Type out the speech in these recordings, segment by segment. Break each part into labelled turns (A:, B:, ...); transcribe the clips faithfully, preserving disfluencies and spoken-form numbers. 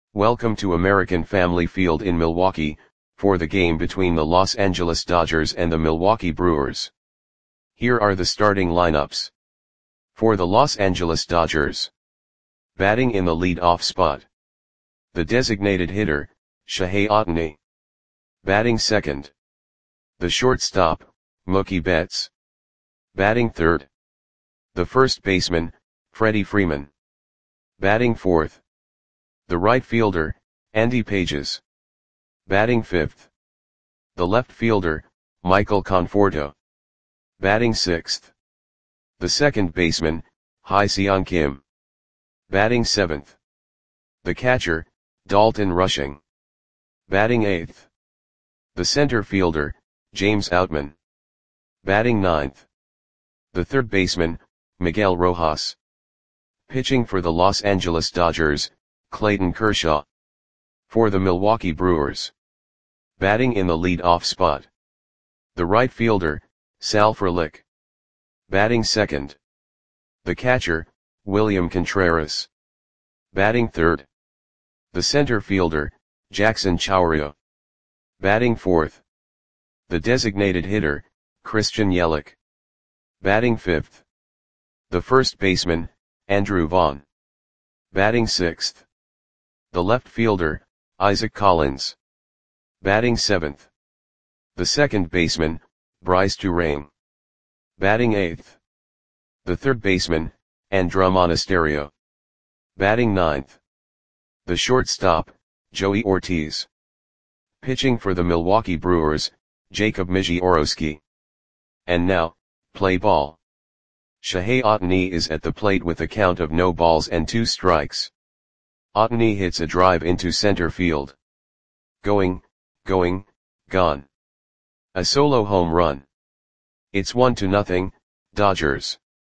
A: Welcome to American Family Field in Milwaukee, for the game between the Los Angeles Dodgers and the Milwaukee Brewers. Here are the starting lineups. For the Los Angeles Dodgers. Batting in the lead-off spot. The designated hitter, Shohei Ohtani. Batting second. The shortstop, Mookie Betts. Batting third. The first baseman, Freddie Freeman. Batting fourth. The right fielder, Andy Pages. Batting fifth. The left fielder, Michael Conforto. Batting sixth. The second baseman, Hye-Seong Kim. Batting seventh. The catcher, Dalton Rushing. Batting eighth. The center fielder, James Outman. Batting ninth. The third baseman, Miguel Rojas. Pitching for the Los Angeles Dodgers, Clayton Kershaw. For the Milwaukee Brewers. Batting in the lead-off spot. The right fielder, Sal Frelick. Batting second. The catcher, William Contreras. Batting third. The center fielder, Jackson Chourio. Batting fourth. The designated hitter, Christian Yelich. Batting fifth. The first baseman, Andrew Vaughn. Batting sixth. The left fielder, Isaac Collins. Batting seventh. The second baseman, Bryce Turang. Batting eighth. The third baseman, Andruw Monasterio. Batting ninth. The shortstop, Joey Ortiz. Pitching for the Milwaukee Brewers, Jacob Misiorowski. And now, play ball. Shohei Ohtani is at the plate with a count of no balls and two strikes. Ohtani hits a drive into center field. Going, going, gone. A solo home run. It's one to nothing, Dodgers.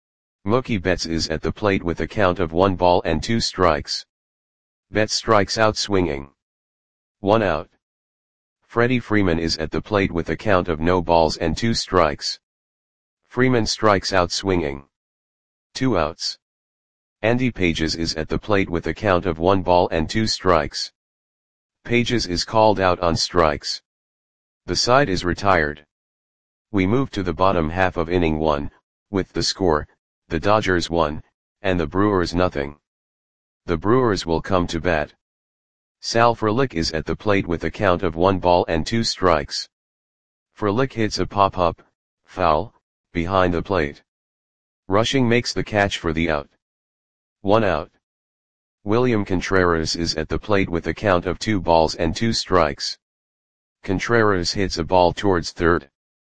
A: Mookie Betts is at the plate with a count of one ball and two strikes. Betts strikes out swinging. One out. Freddie Freeman is at the plate with a count of no balls and two strikes. Freeman strikes out swinging. Two outs. Andy Pages is at the plate with a count of one ball and two strikes. Pages is called out on strikes. The side is retired. We move to the bottom half of inning one, with the score, the Dodgers one, and the Brewers nothing. The Brewers will come to bat. Sal Frelick is at the plate with a count of one ball and two strikes. Frelick hits a pop-up, foul, behind the plate. Rushing makes the catch for the out. One out. William Contreras is at the plate with a count of two balls and two strikes. Contreras hits a ball towards third.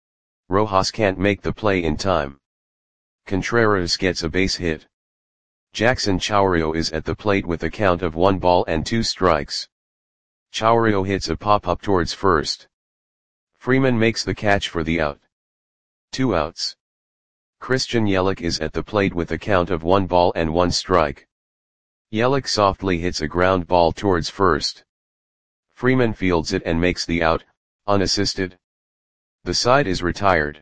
A: Rojas can't make the play in time. Contreras gets a base hit. Jackson Chourio is at the plate with a count of one ball and two strikes. Chourio hits a pop-up towards first. Freeman makes the catch for the out. Two outs. Christian Yelich is at the plate with a count of one ball and one strike. Yelich softly hits a ground ball towards first. Freeman fields it and makes the out, unassisted. The side is retired.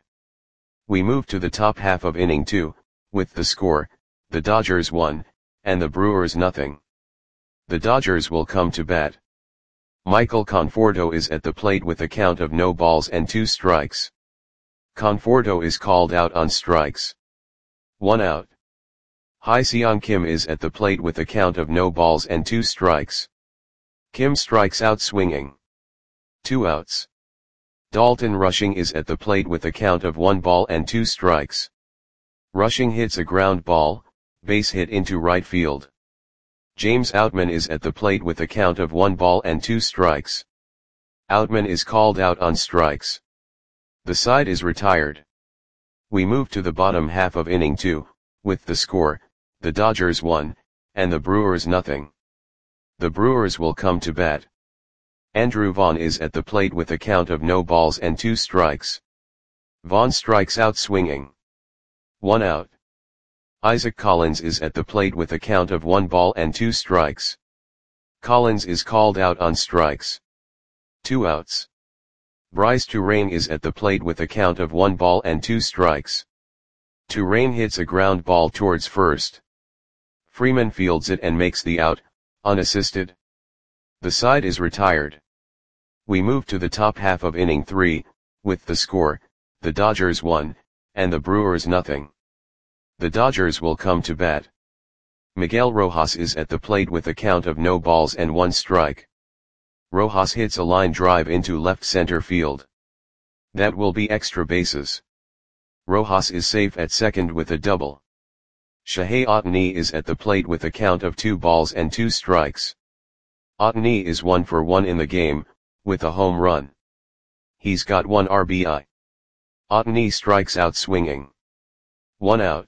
A: We move to the top half of inning two, with the score, the Dodgers one, and the Brewers nothing. The Dodgers will come to bat. Michael Conforto is at the plate with a count of no balls and two strikes. Conforto is called out on strikes. One out. Hye-Seong Kim is at the plate with a count of no balls and two strikes. Kim strikes out swinging. Two outs. Dalton Rushing is at the plate with a count of one ball and two strikes. Rushing hits a ground ball, base hit into right field. James Outman is at the plate with a count of one ball and two strikes. Outman is called out on strikes. The side is retired. We move to the bottom half of inning two, with the score, the Dodgers one, and the Brewers nothing. The Brewers will come to bat. Andrew Vaughn is at the plate with a count of no balls and two strikes. Vaughn strikes out swinging. One out. Isaac Collins is at the plate with a count of one ball and two strikes. Collins is called out on strikes. Two outs. Bryce Turang is at the plate with a count of one ball and two strikes. Turang hits a ground ball towards first. Freeman fields it and makes the out, unassisted. The side is retired. We move to the top half of inning three, with the score, the Dodgers one, and the Brewers nothing. The Dodgers will come to bat. Miguel Rojas is at the plate with a count of no balls and one strike. Rojas hits a line drive into left center field. That will be extra bases. Rojas is safe at second with a double. Shohei Ohtani is at the plate with a count of two balls and two strikes. Ohtani is one for one in the game, with a home run. He's got one R B I. Ohtani strikes out swinging. One out.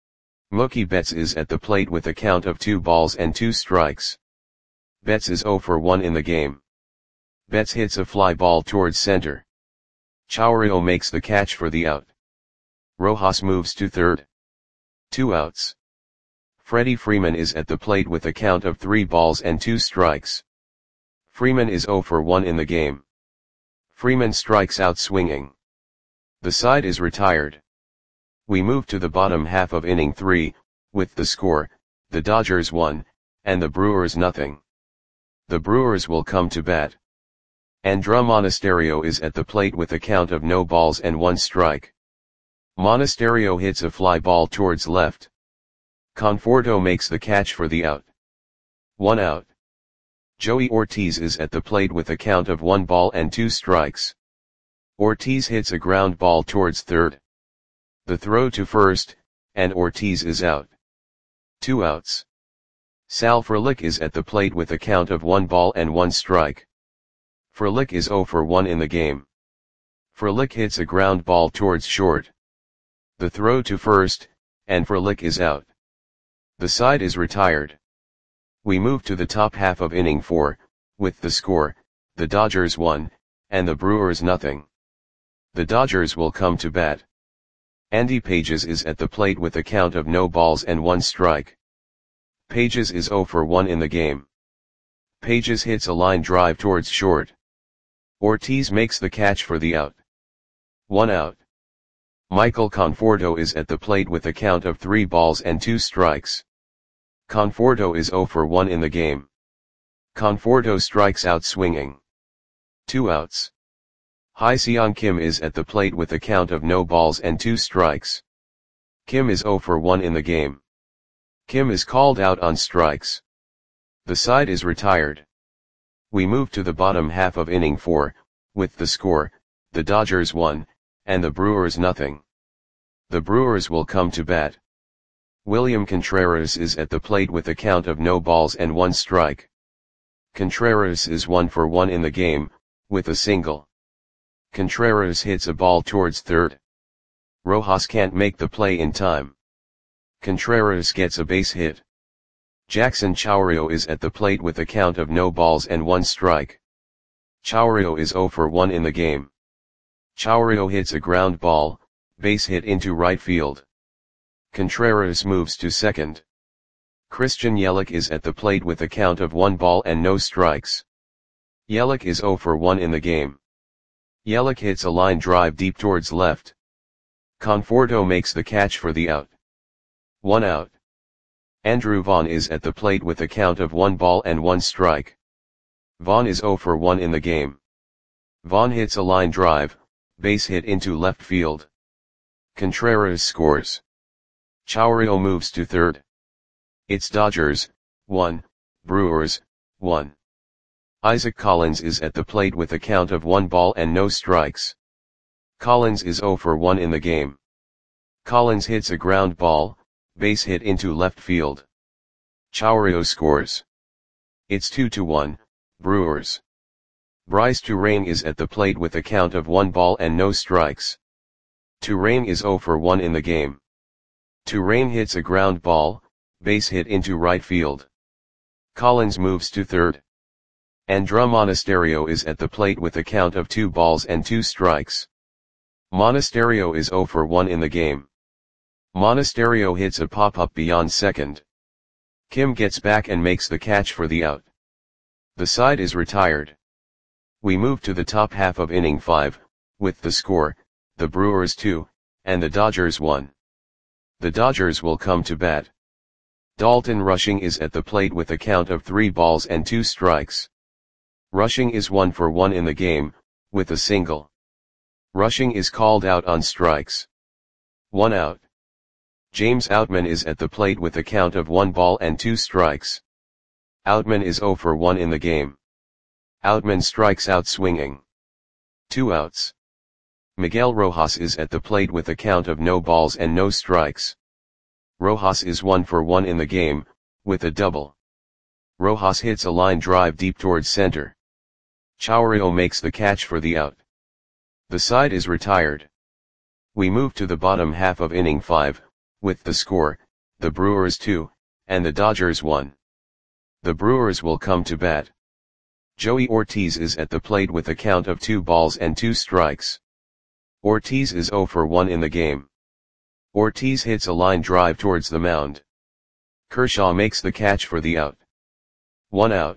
A: Mookie Betts is at the plate with a count of two balls and two strikes. Betts is zero for one in the game. Betts hits a fly ball towards center. Chourio makes the catch for the out. Rojas moves to third. Two outs. Freddie Freeman is at the plate with a count of three balls and two strikes. Freeman is zero for one in the game. Freeman strikes out swinging. The side is retired. We move to the bottom half of inning three, with the score, the Dodgers one, and the Brewers nothing. The Brewers will come to bat. Andruw Monasterio is at the plate with a count of no balls and one strike. Monasterio hits a fly ball towards left. Conforto makes the catch for the out. One out. Joey Ortiz is at the plate with a count of one ball and two strikes. Ortiz hits a ground ball towards third. The throw to first, and Ortiz is out. Two outs. Sal Frelick is at the plate with a count of one ball and one strike. Frelick is zero for one in the game. Frelick hits a ground ball towards short. The throw to first, and Frelick is out. The side is retired. We move to the top half of inning four, with the score, the Dodgers one, and the Brewers nothing. The Dodgers will come to bat. Andy Pages is at the plate with a count of no balls and one strike. Pages is zero for one in the game. Pages hits a line drive towards short. Ortiz makes the catch for the out. One out. Michael Conforto is at the plate with a count of three balls and two strikes. Conforto is zero for one in the game. Conforto strikes out swinging. Two outs. Hye-Seong Kim is at the plate with a count of no balls and two strikes. Kim is zero for one in the game. Kim is called out on strikes. The side is retired. We move to the bottom half of inning four, with the score, the Dodgers one, and the Brewers nothing. The Brewers will come to bat. William Contreras is at the plate with a count of no balls and one strike. Contreras is one for one in the game, with a single. Contreras hits a ball towards third. Rojas can't make the play in time. Contreras gets a base hit. Jackson Chourio is at the plate with a count of no balls and one strike. Chourio is zero for one in the game. Chourio hits a ground ball, base hit into right field. Contreras moves to second. Christian Yelich is at the plate with a count of one ball and no strikes. Yelich is zero for one in the game. Yelich hits a line drive deep towards left. Conforto makes the catch for the out. One out. Andrew Vaughn is at the plate with a count of one ball and one strike. Vaughn is zero for one in the game. Vaughn hits a line drive, base hit into left field. Contreras scores. Chourio moves to third. It's Dodgers, one, Brewers, one. Isaac Collins is at the plate with a count of one ball and no strikes. Collins is zero for one in the game. Collins hits a ground ball, base hit into left field. Chourio scores. It's two to one, Brewers. Bryce Turang is at the plate with a count of one ball and no strikes. Turang is zero for one in the game. Turang hits a ground ball, base hit into right field. Collins moves to third. Andruw Monasterio is at the plate with a count of two balls and two strikes. Monasterio is zero for one in the game. Monasterio hits a pop-up beyond second. Kim gets back and makes the catch for the out. The side is retired. We move to the top half of inning five, with the score, the Brewers two, and the Dodgers one. The Dodgers will come to bat. Dalton Rushing is at the plate with a count of three balls and two strikes. Rushing is one for one in the game, with a single. Rushing is called out on strikes. One out. James Outman is at the plate with a count of one ball and two strikes. Outman is zero for one in the game. Outman strikes out swinging. Two outs. Miguel Rojas is at the plate with a count of no balls and no strikes. Rojas is one for one in the game, with a double. Rojas hits a line drive deep towards center. Chaurio makes the catch for the out. The side is retired. We move to the bottom half of inning five, with the score, the Brewers two, and the Dodgers one. The Brewers will come to bat. Joey Ortiz is at the plate with a count of two balls and two strikes. Ortiz is zero for one in the game. Ortiz hits a line drive towards the mound. Kershaw makes the catch for the out. One out.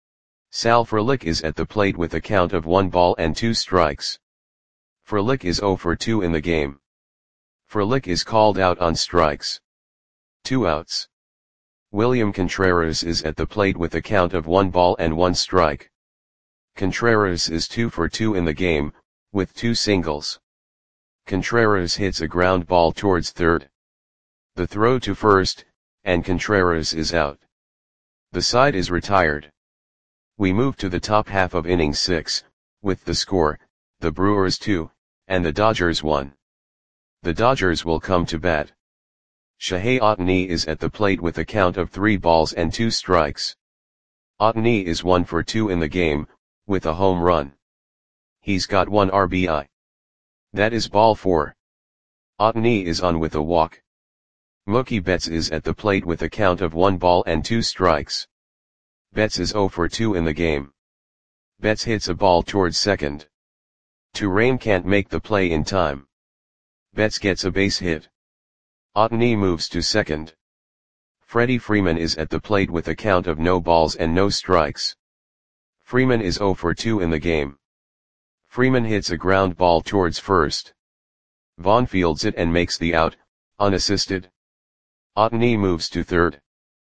A: Sal Frelick is at the plate with a count of one ball and two strikes. Frelick is zero for two in the game. Frelick is called out on strikes. Two outs. William Contreras is at the plate with a count of one ball and one strike. Contreras is two for two in the game, with two singles. Contreras hits a ground ball towards third. The throw to first, and Contreras is out. The side is retired. We move to the top half of inning six, with the score, the Brewers two, and the Dodgers one. The Dodgers will come to bat. Shohei Ohtani is at the plate with a count of three balls and two strikes. Ohtani is one for two in the game, with a home run. He's got one R B I. That is ball four. Ohtani is on with a walk. Mookie Betts is at the plate with a count of one ball and two strikes. Betts is zero for two in the game. Betts hits a ball towards second. Turang can't make the play in time. Betts gets a base hit. Ohtani moves to second. Freddie Freeman is at the plate with a count of no balls and no strikes. Freeman is zero for two in the game. Freeman hits a ground ball towards first. Vaughn fields it and makes the out, unassisted. Ohtani moves to third.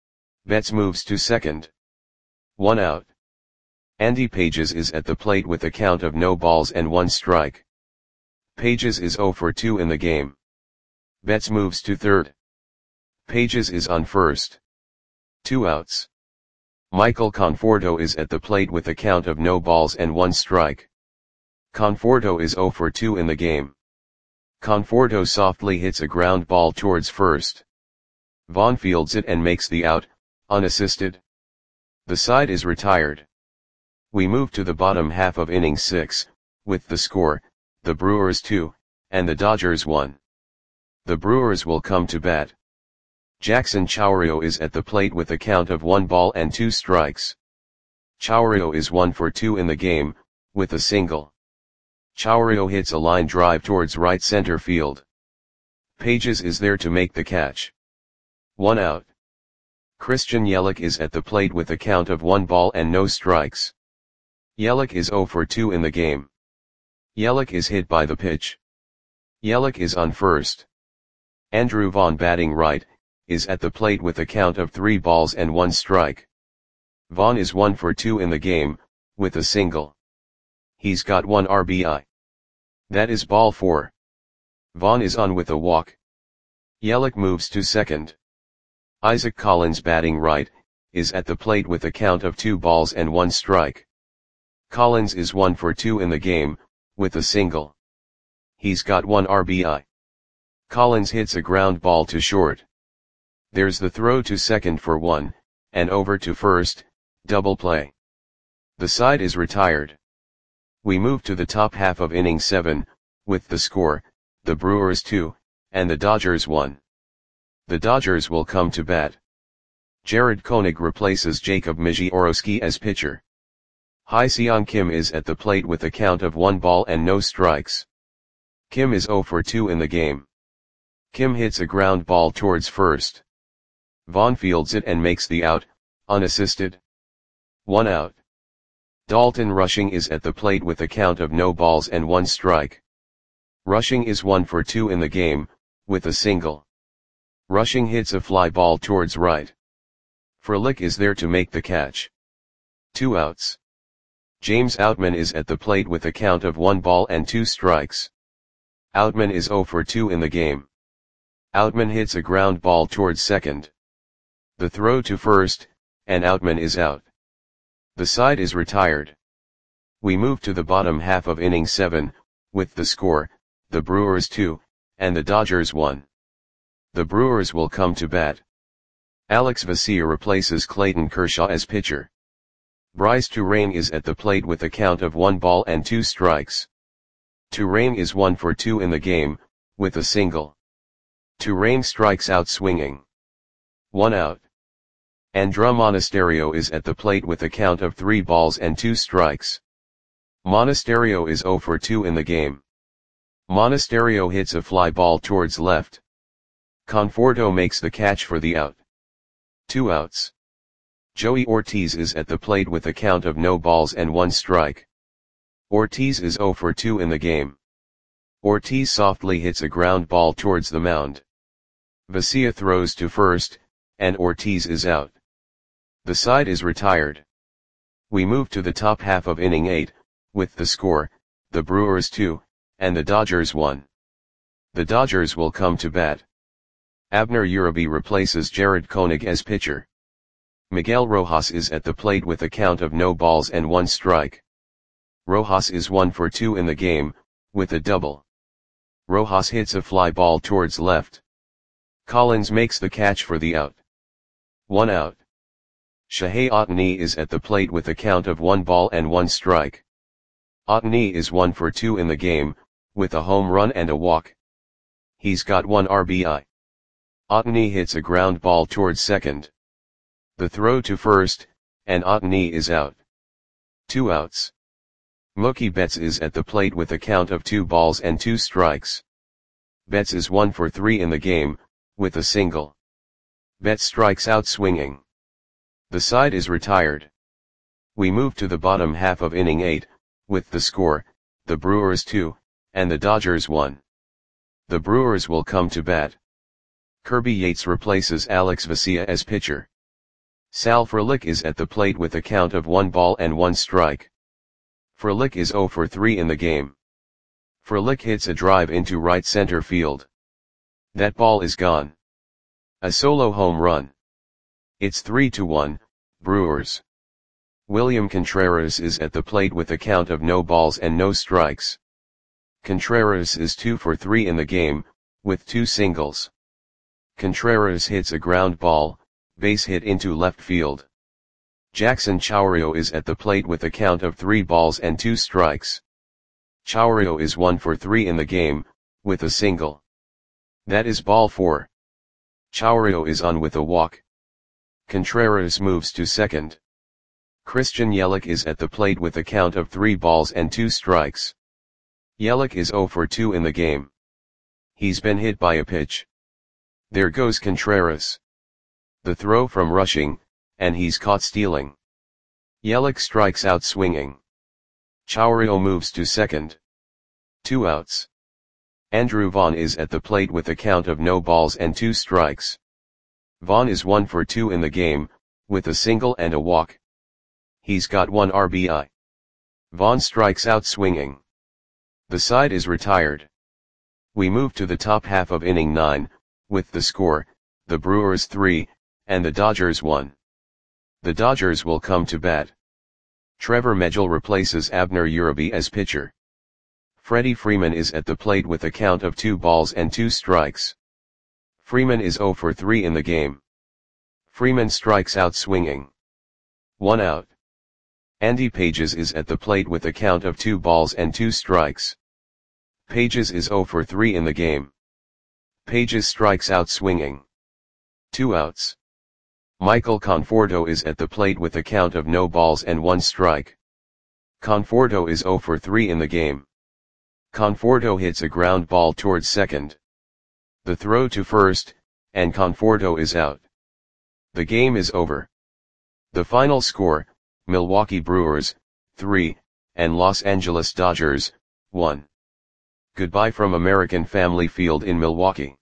A: Betts moves to second. One out. Andy Pages is at the plate with a count of no balls and one strike. Pages is zero for two in the game. Betts moves to third. Pages is on first. Two outs. Michael Conforto is at the plate with a count of no balls and one strike. Conforto is zero for two in the game. Conforto softly hits a ground ball towards first. Vaughn fields it and makes the out, unassisted. The side is retired. We move to the bottom half of inning six, with the score, the Brewers two, and the Dodgers one. The Brewers will come to bat. Jackson Chourio is at the plate with a count of one ball and two strikes. Chourio is one for two in the game, with a single. Chourio hits a line drive towards right center field. Pages is there to make the catch. One out. Christian Yelich is at the plate with a count of one ball and no strikes. Yelich is zero for two in the game. Yelich is hit by the pitch. Yelich is on first. Andrew Vaughn, batting right, is at the plate with a count of three balls and one strike. Vaughn is one for two in the game, with a single. He's got one R B I. That is ball four. Vaughn is on with a walk. Yelich moves to second. Isaac Collins, batting right, is at the plate with a count of two balls and one strike. Collins is one for two in the game, with a single. He's got one R B I. Collins hits a ground ball to short. There's the throw to second for one, and over to first, double play. The side is retired. We move to the top half of inning seven, with the score, the Brewers two, and the Dodgers one. The Dodgers will come to bat. Jared Koenig replaces Jacob Misiorowski as pitcher. Hye-Seong Kim is at the plate with a count of one ball and no strikes. Kim is zero for two in the game. Kim hits a ground ball towards first. Vaughn fields it and makes the out, unassisted. One out. Dalton Rushing is at the plate with a count of no balls and one strike. Rushing is one for two in the game, with a single. Rushing hits a fly ball towards right. Frelick is there to make the catch. Two outs. James Outman is at the plate with a count of one ball and two strikes. Outman is zero for two in the game. Outman hits a ground ball towards second. The throw to first, and Outman is out. The side is retired. We move to the bottom half of inning seven, with the score, the Brewers two, and the Dodgers one. The Brewers will come to bat. Alex Vesia replaces Clayton Kershaw as pitcher. Bryce Turang is at the plate with a count of one ball and two strikes. Turang is one for two in the game, with a single. Turang strikes out swinging. One out. Andruw Monasterio is at the plate with a count of three balls and two strikes. Monasterio is zero for two in the game. Monasterio hits a fly ball towards left. Conforto makes the catch for the out. Two outs. Joey Ortiz is at the plate with a count of no balls and one strike. Ortiz is zero for two in the game. Ortiz softly hits a ground ball towards the mound. Vesia throws to first, and Ortiz is out. The side is retired. We move to the top half of inning eight, with the score, the Brewers two, and the Dodgers one. The Dodgers will come to bat. Abner Uribe replaces Jared Koenig as pitcher. Miguel Rojas is at the plate with a count of no balls and one strike. Rojas is one for two in the game, with a double. Rojas hits a fly ball towards left. Collins makes the catch for the out. One out. Shohei Ohtani is at the plate with a count of one ball and one strike. Ohtani is one for two in the game, with a home run and a walk. He's got one R B I. Ohtani hits a ground ball towards second. The throw to first, and Ohtani is out. Two outs. Mookie Betts is at the plate with a count of two balls and two strikes. Betts is one for three in the game, with a single. Betts strikes out swinging. The side is retired. We move to the bottom half of inning eight, with the score, the Brewers two, and the Dodgers one. The Brewers will come to bat. Kirby Yates replaces Alex Vesia as pitcher. Sal Frelick is at the plate with a count of one ball and one strike. Frelick is zero for three in the game. Frelick hits a drive into right center field. That ball is gone. A solo home run. It's three to one, Brewers. William Contreras is at the plate with a count of no balls and no strikes. Contreras is two for three in the game, with two singles. Contreras hits a ground ball, base hit into left field. Jackson Chourio is at the plate with a count of three balls and two strikes. Chourio is one for three in the game, with a single. That is ball four. Chourio is on with a walk. Contreras moves to second. Christian Yelich is at the plate with a count of three balls and two strikes. Yelich is zero for two in the game. He's been hit by a pitch. There goes Contreras. The throw from rushing, and he's caught stealing. Yelich strikes out swinging. Chourio moves to second. Two outs. Andrew Vaughn is at the plate with a count of no balls and two strikes. Vaughn is one for two in the game, with a single and a walk. He's got one R B I. Vaughn strikes out swinging. The side is retired. We move to the top half of inning nine, with the score, the Brewers three, and the Dodgers one. The Dodgers will come to bat. Trevor Megill replaces Abner Uribe as pitcher. Freddie Freeman is at the plate with a count of two balls and two strikes. Freeman is zero for three in the game. Freeman strikes out swinging. One out. Andy Pages is at the plate with a count of two balls and two strikes. Pages is zero for three in the game. Pages strikes out swinging. Two outs. Michael Conforto is at the plate with a count of no balls and one strike. Conforto is zero for three in the game. Conforto hits a ground ball towards second. The throw to first, and Conforto is out. The game is over. The final score, Milwaukee Brewers, three, and Los Angeles Dodgers, one. Goodbye from American Family Field in Milwaukee.